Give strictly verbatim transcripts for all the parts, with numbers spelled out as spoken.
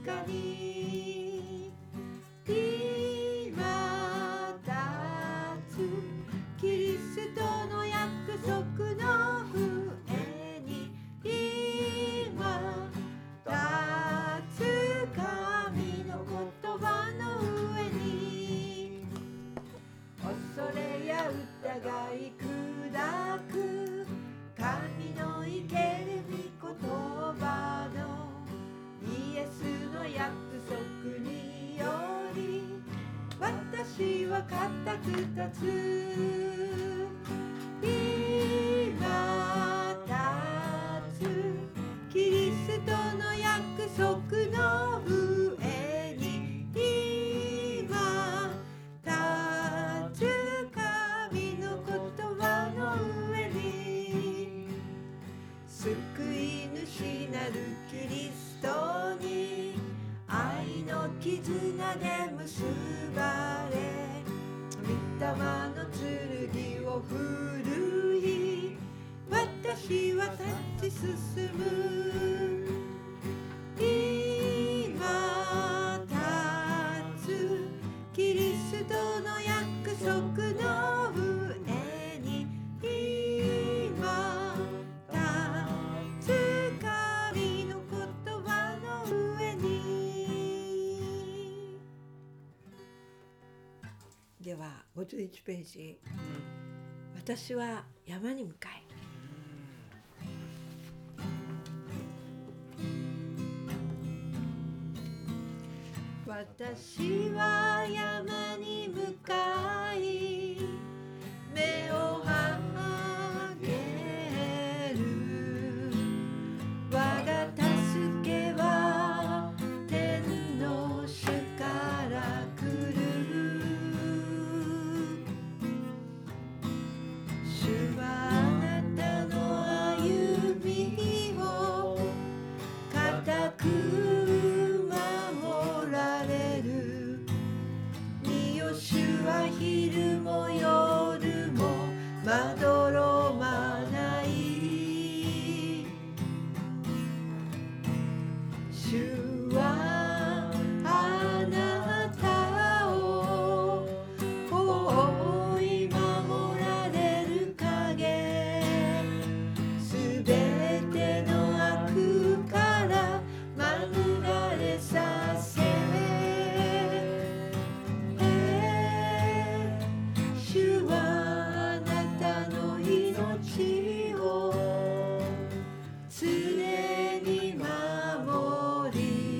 かに今立つキリストの約束の上に今立つ神の言葉の上に恐れや疑い砕く神の生ける御言葉のイエスの約束により私は固く立つ今立つキリストの約束の上に今立つ神の言葉の上に救い主なるキリストに愛の絆で結ばれ御霊の剣を振るい私は立ち進む今立つキリストの約束の上に今立つ神の言葉の上に。ではごじゅういちページ、私は山に向かい私は山に向かい目を上げる我が助けは天の主から来る主はあなたの歩みを固く守られる見よ主は昼も夜もまどろまない主はあなたを覆い守られる影すべての悪から免れさせ主はあなたの命を常に守り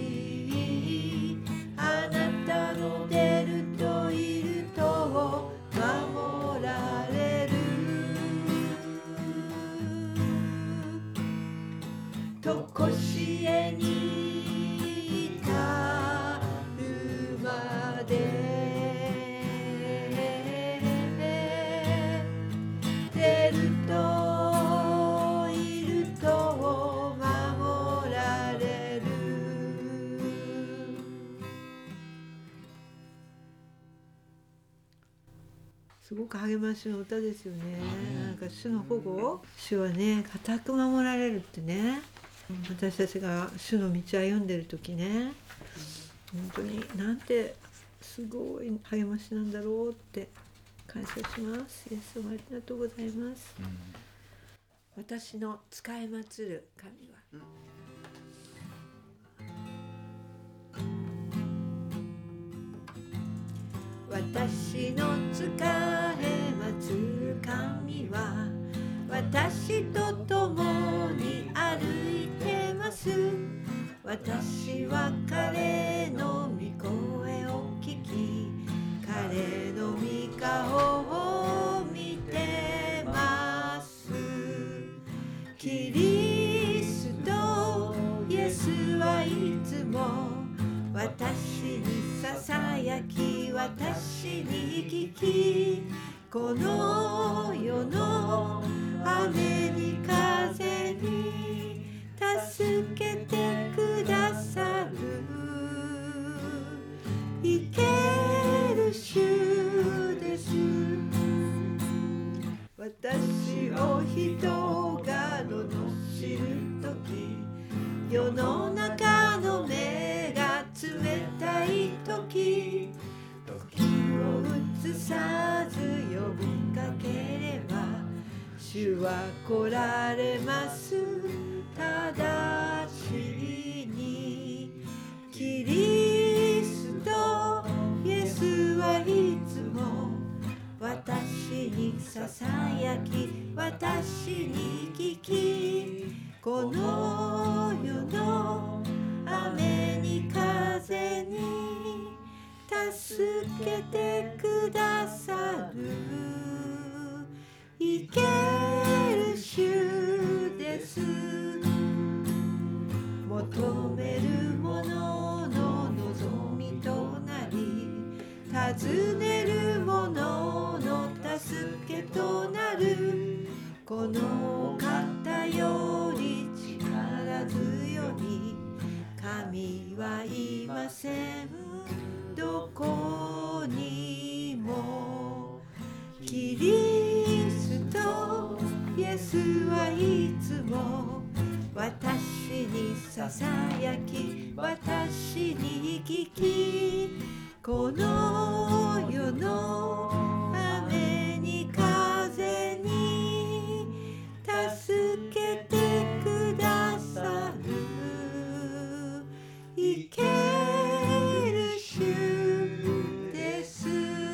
あなたの出るといるとを守られるとこしえに至るまで出るといるとを守られる。すごく励ましの歌ですよね。なんか主の保護、主はね固く守られるってね、私たちが主の道を歩んでる時ね、本当になんてすごい励ましなんだろうって感謝します。イエス様ありがとうございます、うん、私の使い祭る神は、うん私の使え祭る神は私と共に歩いてます。私は彼の御声を聞き彼の御顔を見てます。キリストイエスはいつも私にささやき私に聞きこの世の雨に風に助けてくださる生ける主です。私を人が罵るとき世の中の目がは来られます。正しいにキリストイエスはいつも私にささやき、私に聞き、この世の雨に風に助けてくださる生ける主です。求めるものの望みとなり、尋ねるものの助けとなる、この方より力強い神はいません。どこにもキリストイエスはいつも私にささやき、私に聞き、この世の雨に風に助けてくださる生ける主です。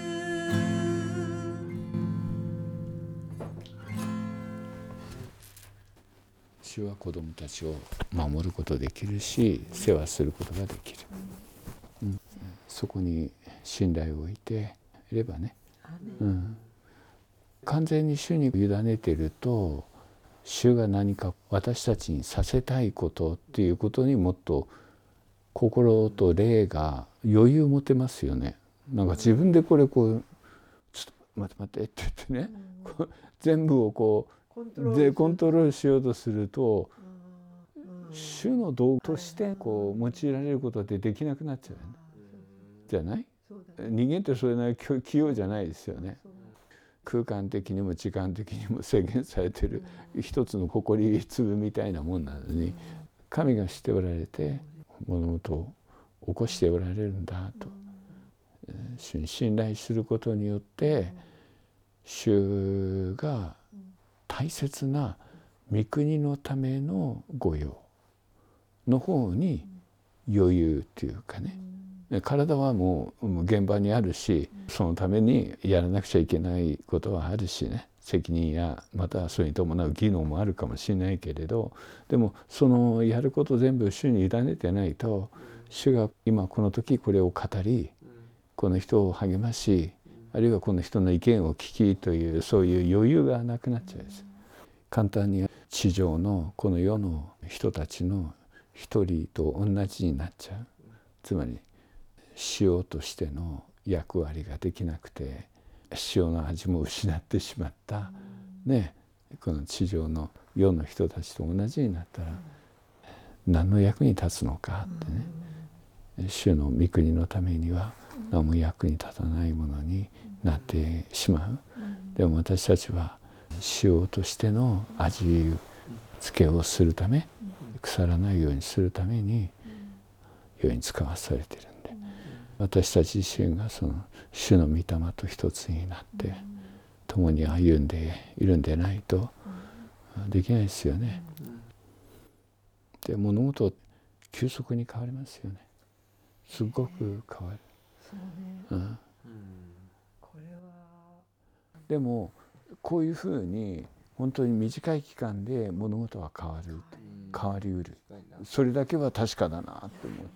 主は子供たちを守ることできるし、世話することができる、うん、そこに信頼を置いていればね、うん、完全に主に委ねていると、主が何か私たちにさせたいことっていうことにもっと心と霊が余裕を持てますよね。なんか自分でこれこうちょっと待って待ってって言ってね、うん、全部をこうコントロールでコントロールしようとすると、うん、主の道具としてこう用いられることってできなくなっちゃうよね、じゃない？人間ってそれなりに器用じゃないですよね。空間的にも時間的にも制限されている一つの埃粒みたいなもんなのに、神がしておられて物事を起こしておられるんだと、主に信頼することによって主が大切な御国のための御用の方に余裕っていうかね、体はもう現場にあるし、そのためにやらなくちゃいけないことはあるしね、責任やまたそれに伴う技能もあるかもしれないけれど、でもそのやること全部主に委ねてないと、主が今この時これを語り、この人を励まし、あるいはこの人の意見を聞きという、そういう余裕がなくなっちゃうんです。簡単に地上のこの世の人たちの一人と同じになっちゃう。つまり塩としての役割ができなくて、塩の味も失ってしまった、ね、この地上の世の人たちと同じになったら何の役に立つのかってね、主の御国のためには何も役に立たないものになってしまう。でも私たちは塩としての味付けをするため、腐らないようにするために世に使わされているんで、私たち自身がその主の御霊と一つになって共に歩んでいるんでないとできないですよね。で、物事急速に変わりますよね。すごく変わる。そうね、うん、これはでもこういうふうに本当に短い期間で物事は変わる、変わりうる、それだけは確かだなと思った。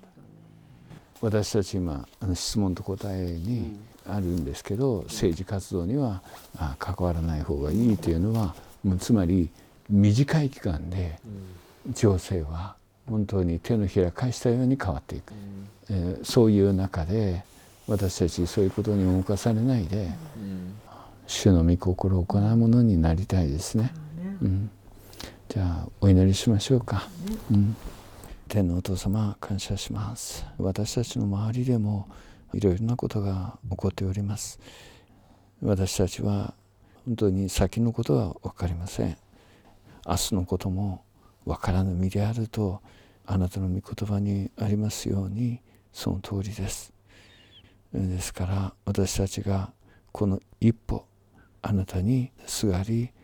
私たち今あの質問と答えにあるんですけど、政治活動には関わらない方がいいというのは、もうつまり短い期間で情勢は本当に手のひら返したように変わっていく、えー、そういう中で私たちそういうことに動かされないで、うん、主の御心を行うものになりたいですね、うん、じゃあお祈りしましょうか、うん、天のお父様、感謝します。私たちの周りでもいろいろなことが起こっております。私たちは本当に先のことは分かりません。明日のことも分からぬ身であるとあなたの御言葉にありますように、その通りです。ですから私たちがこの一歩あなたにすがり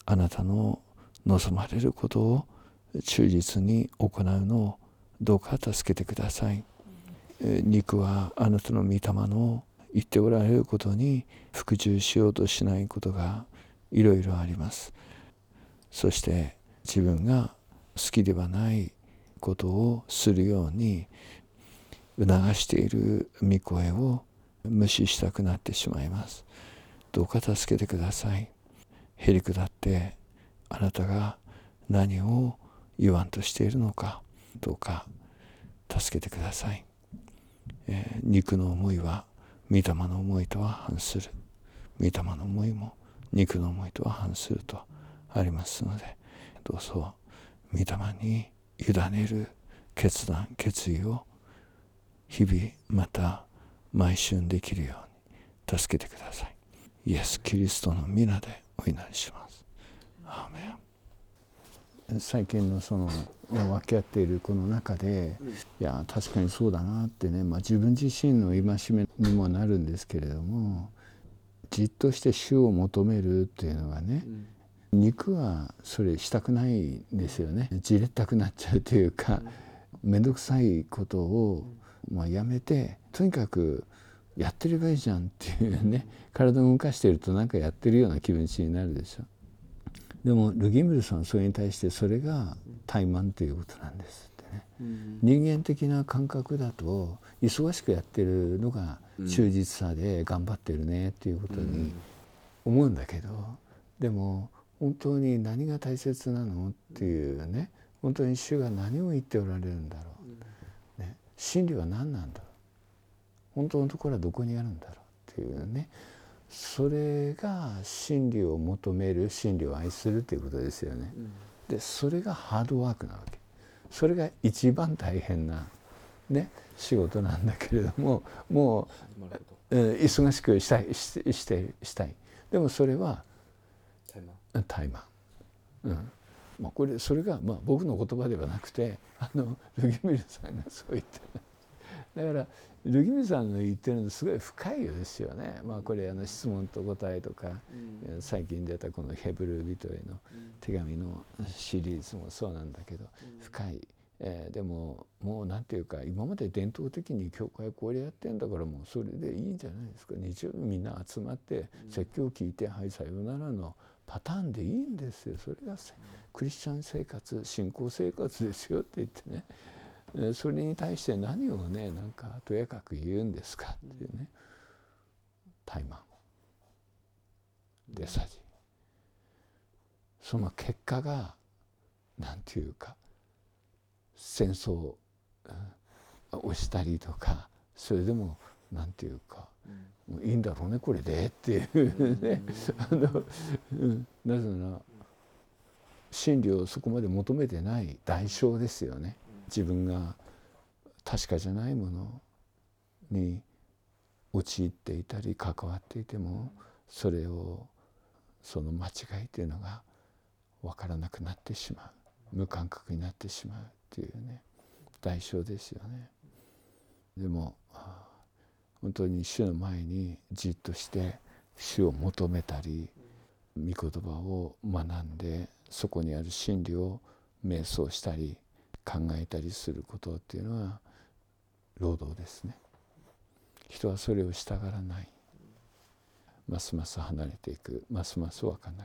あなたの望まれることを忠実に行うのをどうか助けてください。肉はあなたの御霊の言っておられることに服従しようとしないことがいろいろあります。そして自分が好きではないことをするように促している御声を無視したくなってしまいます。どうか助けてください。へりくだってあなたが何を言わんとしているのかどうか助けてください。えー、肉の思いは御霊の思いとは反する。御霊の思いも肉の思いとは反するとありますので、どうぞ御霊に委ねる決断決意を日々また毎春できるように助けてください。イエス・キリストの皆でお祈りします。アーメン。最近のその分け合っているこの中で、いや確かにそうだなってね、まあ、自分自身の戒めにもなるんですけれども、じっとして主を求めるっていうのはね、肉はそれしたくないんですよね。じれったくなっちゃうというか、面倒くさいことをまあやめて、とにかくやってればいいじゃんっていうね、体を動かしているとなんかやってるような気持ちになるでしょ。でもルギムルさんはそれに対してそれが怠慢ということなんですってね、うん、人間的な感覚だと忙しくやってるのが忠実さで頑張ってるねっていうことに思うんだけど、でも本当に何が大切なのっていうね、本当に主が何を言っておられるんだろう、ね、真理は何なんだろう、本当のところはどこにあるんだろうっていうね、それが真理を求める、真理を愛するということですよね。でそれがハードワークなわけ。それが一番大変な、ね、仕事なんだけれども、もう、えー、忙しくしたい、し、してしたい。でもそれは怠慢。うんまあ、これそれが、まあ、僕の言葉ではなくて、あのルギミルさんがそう言ってる。だからルギミルさんの言ってるのすごい深いですよね。まあ、これあの質問と答えとか、うん、最近出たこのヘブル人への手紙のシリーズもそうなんだけど、うん、深い、えー、でももうなんていうか、今まで伝統的に教会これやってんだからもうそれでいいんじゃないですか。日曜日みんな集まって説教を聞いて、はいさようならのパターンでいいんですよ。それがクリスチャン生活、信仰生活ですよって言ってね、それに対して何をね、なんかとやかく言うんですかっていうね、怠慢でさじ、その結果がなんていうか、戦争をしたりとか、それでもなんていうか、もういいんだろうねこれでっていうね、あの、うん、なぜなら真理をそこまで求めてない代償ですよね。自分が確かじゃないものに陥っていたり関わっていても、それをその間違いというのが分からなくなってしまう、無感覚になってしまうっていうね、代償ですよね。でも本当に主の前にじっとして主を求めたり、御言葉を学んでそこにある真理を瞑想したり考えたりすることっていうのは労働ですね。人はそれをしたがらない。ますます離れていく、ますます分かんなく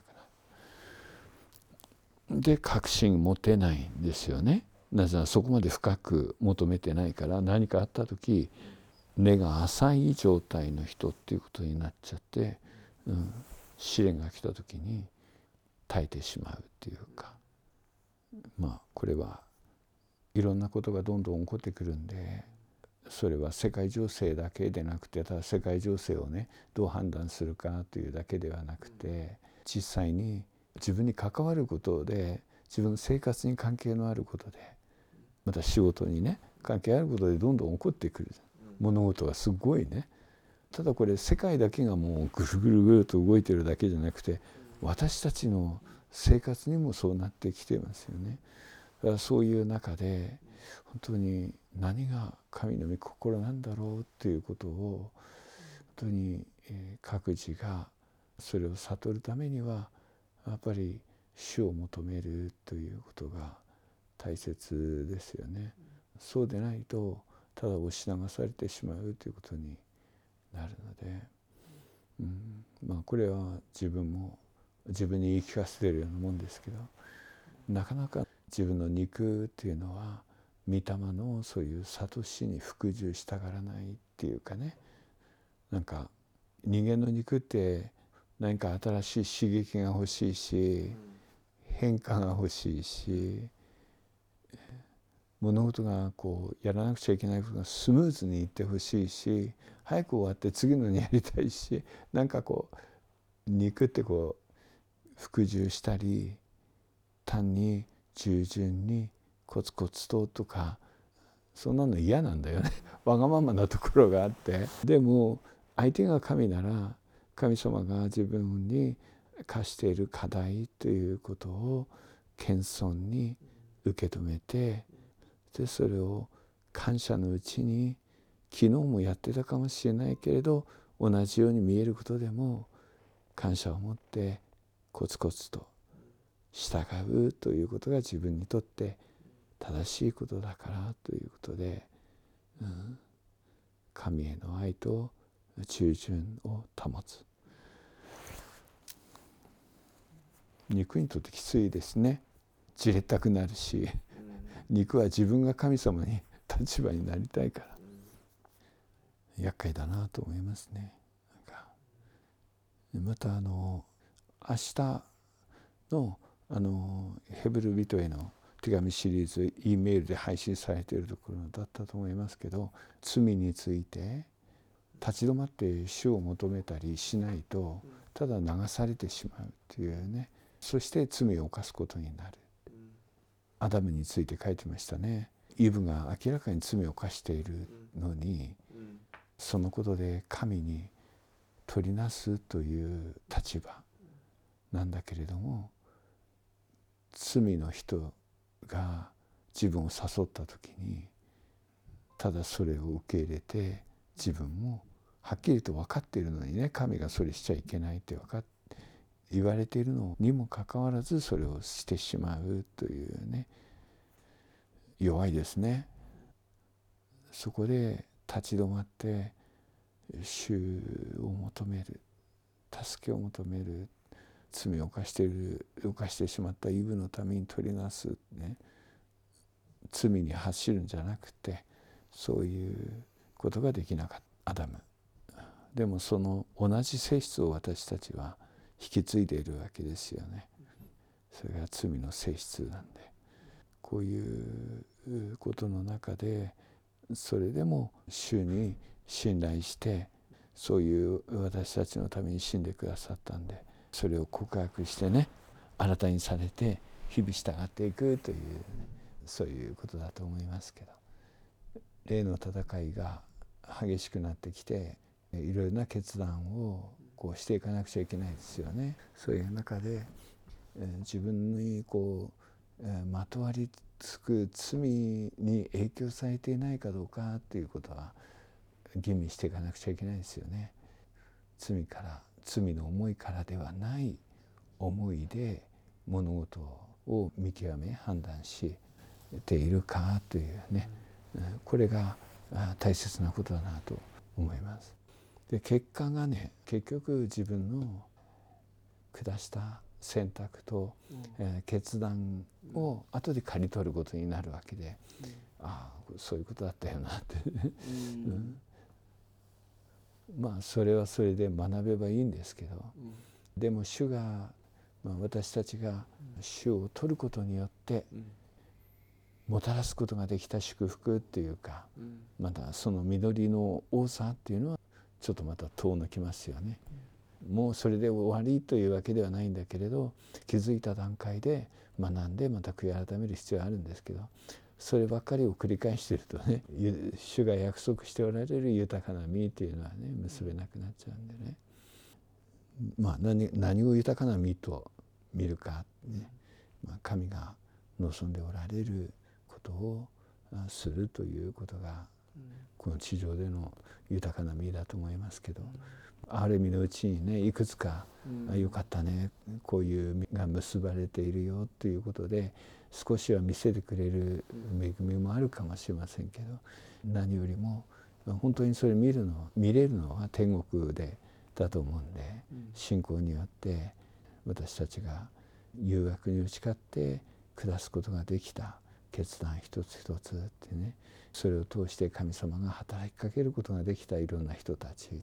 なる。で確信持てないんですよね。なぜならそこまで深く求めてないから、何かあった時根が浅い状態の人っていうことになっちゃって、うん、試練が来た時に耐えてしまうっていうか、まあこれはいろんなことがどんどん起こってくるんで、それは世界情勢だけでなくて、ただ世界情勢をねどう判断するかというだけではなくて、実際に自分に関わることで、自分の生活に関係のあることで、また仕事にね関係あることでどんどん起こってくる物事がすごいね。ただこれ世界だけがもうぐるぐるぐると動いてるだけじゃなくて、私たちの生活にもそうなってきてますよね。だからそういう中で本当に何が神の御心なんだろうっていうことを本当に各自がそれを悟るためには、やっぱり主を求めるということが大切ですよね。そうでないとただ押し流されてしまうということになるので、うん、まあこれは自分も自分に言い聞かせているようなもんですけど、なかなか自分の肉っていうのは御霊のそういう諭しに服従したがらないっていうかね、なんか人間の肉って何か新しい刺激が欲しいし、変化が欲しいし、物事がこうやらなくちゃいけないことがスムーズにいってほしいし、早く終わって次のにやりたいし、なんかこう肉ってこう服従したり単に従順にコツコツととか、そんなの嫌なんだよねわがままなところがあって。でも相手が神なら、神様が自分に課している課題ということを謙遜に受け止めて、でそれを感謝のうちに、昨日もやってたかもしれないけれど同じように見えることでも感謝を持ってコツコツと従うということが自分にとって正しいことだからということで、うん、神への愛と従順を保つ。肉にとってきついですね。じれったくなるし、肉は自分が神様に立場になりたいから厄介だなと思いますね。なんかまたあの明日のあのヘブル人への手紙シリーズ E メールで配信されているところだったと思いますけど、罪について立ち止まって主を求めたりしないとただ流されてしまうというね、そして罪を犯すことになる。アダムについて書いてましたね。イブが明らかに罪を犯しているのに、そのことで神に取りなすという立場なんだけれども、罪の人が自分を誘った時にただそれを受け入れて、自分もはっきりと分かっているのにね、神がそれしちゃいけないって分かっ言われているのにもかかわらずそれをしてしまうというね、弱いですね。そこで立ち止まって主を求める、助けを求める、罪を犯している犯してしまったイブのために取りなす、ね、罪に走るんじゃなくて、そういうことができなかったアダム。でもその同じ性質を私たちは引き継いでいるわけですよね。それが罪の性質なんで、こういうことの中でそれでも主に信頼して、そういう私たちのために死んでくださったんで、それを告白してね、新たにされて日々従っていくという、ね、そういうことだと思いますけど、霊の戦いが激しくなってきて、いろいろな決断をこうしていかなくちゃいけないですよね。そういう中で、えー、自分にこう、えー、まとわりつく罪に影響されていないかどうかということは吟味していかなくちゃいけないですよね。罪から罪の思いからではない思いで物事を見極め判断しているかというね、これが大切なことだなと思います。で結果がね、結局自分の下した選択と、えー、決断を後で刈り取ることになるわけで、うん、ああそういうことだったよなってうん、まあそれはそれで学べばいいんですけど、うん、でも主が、まあ、私たちが主を取ることによって、うん、もたらすことができた祝福っていうか、うん、またその実りの多さっていうのはちょっとまた遠のきますよね。うん、もうそれで終わりというわけではないんだけれど、気づいた段階で学んでまた悔い改める必要があるんですけど、そればっかりを繰り返しているとね、主が約束しておられる豊かな実というのはね結べなくなっちゃうんでね、まあ 何, 何を豊かな実と見るか、ね、まあ、神が望んでおられることをするということがこの地上での豊かな実だと思いますけど、ある意味のうちにねいくつか、うん、よかったねこういう実が結ばれているよということで少しは見せてくれる恵みもあるかもしれませんけど、何よりも本当にそれ見るの見れるのは天国でだと思うんで、信仰によって私たちが誘惑に打ち勝って下すことができた決断一つ一つってね、それを通して神様が働きかけることができたいろんな人たちっていう、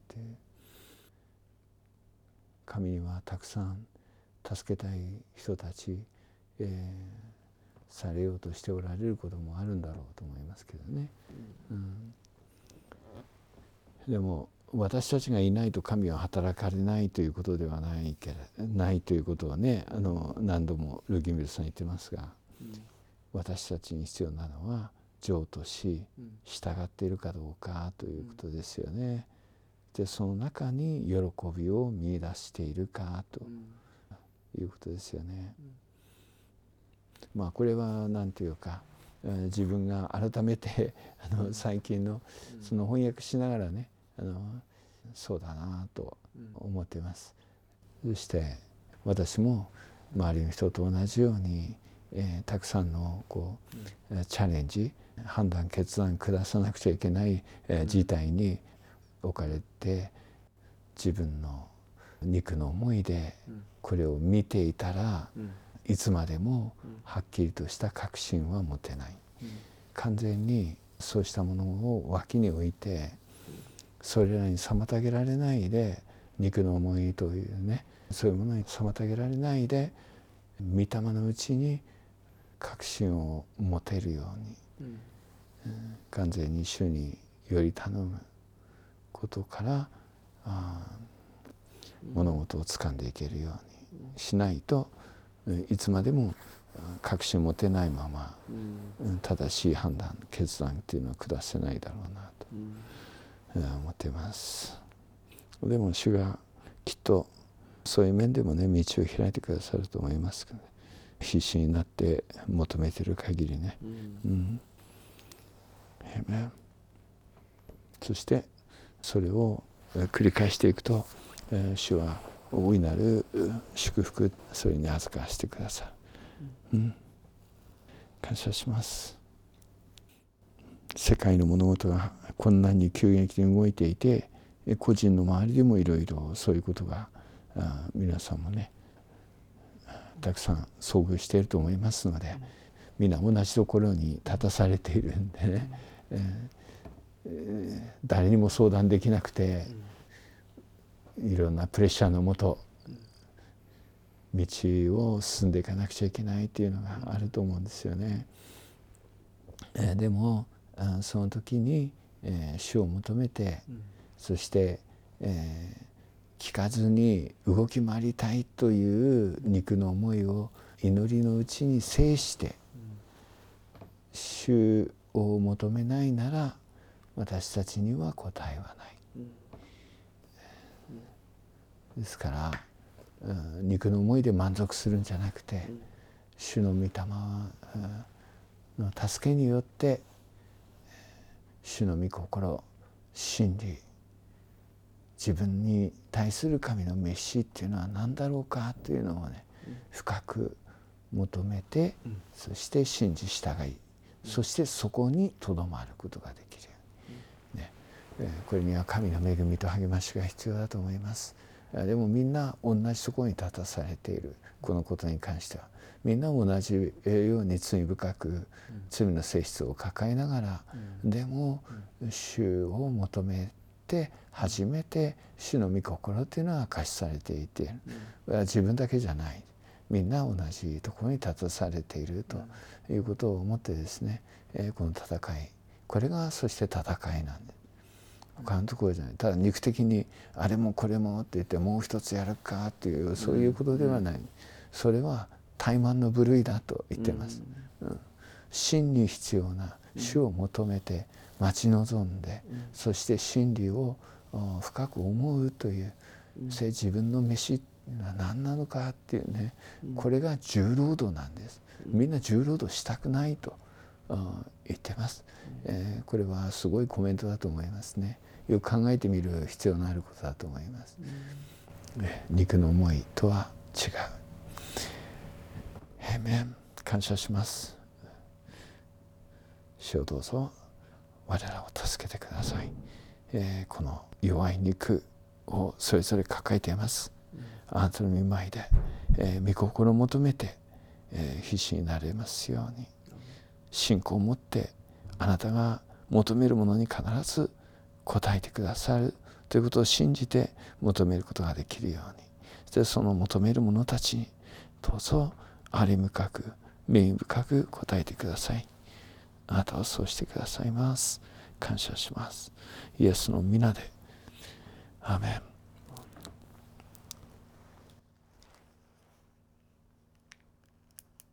神にはたくさん助けたい人たち、えー、されようとしておられることもあるんだろうと思いますけどね、うん、でも私たちがいないと神は働かれないということではないけれないということはね、あの何度もルギミルさん言ってますが、うん、私たちに必要なのは譲渡し従っているかどうかということですよね。でその中に喜びを見出しているかということですよね。うん、まあこれは何ていうか自分が改めてあの最近のその翻訳しながらね、あのそうだなと思っています。そして私も周りの人と同じように、えー、たくさんのこう、うん、チャレンジ判断決断下さなくちゃいけない、えー、事態に置かれて、自分の肉の思いでこれを見ていたら、うん、いつまでもはっきりとした確信は持てない、うん、完全にそうしたものを脇に置いてそれらに妨げられないで、肉の思いというねそういうものに妨げられないで御霊のうちに確信を持てるように、うんうん、完全に主により頼むことからあ物事を掴んでいけるようにしないといつまでも確信を持てないまま、うん、正しい判断決断っていうのは下せないだろうなと、うん、思っています。でも主がきっとそういう面でもね道を開いてくださると思いますけど、ね、必死になって求めている限りね、うんうん、そしてそれを繰り返していくと、えー、主は大いなる祝福それに預かしてくださる、うん、感謝します。世界の物事が困難に急激に動いていて、個人の周りでもいろいろそういうことがあ皆さんもねたくさん遭遇していると思いますので、皆同じところに立たされているんでね、えー誰にも相談できなくていろんなプレッシャーのもと道を進んでいかなくちゃいけないっていうのがあると思うんですよね。えー、でもその時に、えー、主を求めて、そして、えー、聞かずに動き回りたいという肉の思いを祈りのうちに制して主を求めないなら私たちには答えはない、うんうん、ですから、うん、肉の思いで満足するんじゃなくて、うん、主の御霊の助けによって主の御心真理自分に対する神の召しっていうのは何だろうかというのをね、うん、深く求めて、うん、そして信じ従い、うん、そしてそこにとどまることができる。これには神の恵みと励ましが必要だと思います。でもみんな同じところに立たされているこのことに関してはみんな同じように罪深く罪の性質を抱えながら、うん、でも主を求めて初めて主の御心というのは明かしされていて、うん、自分だけじゃないみんな同じところに立たされているということを思ってですね、この戦いこれがそして戦いなんです。他のところじゃない、ただ肉的にあれもこれもって言ってもう一つやるかっていうそういうことではない、うん、それは怠慢の部類だと言ってます、うんうん、真に必要な主を求めて待ち望んで、うん、そして真理を深く思うという、うん、それ自分の飯は何なのかっていうね、うん、これが重労働なんです。みんな重労働したくないと言ってます、えー、これはすごいコメントだと思いますね。よく考えてみる必要のあることだと思います、うん、肉の思いとは違う。アーメン。感謝します。主をどうぞ我らを助けてください、えー、この弱い肉をそれぞれ抱えています。あなたの御前で、えー、御心を求めて、えー、必死になれますように、信仰を持ってあなたが求めるものに必ず応えてくださるということを信じて求めることができるように、そしてその求める者たちにどうぞあり深く恵み深く応えてください。あなたはそうしてくださいます。感謝します。イエスの皆でアーメン。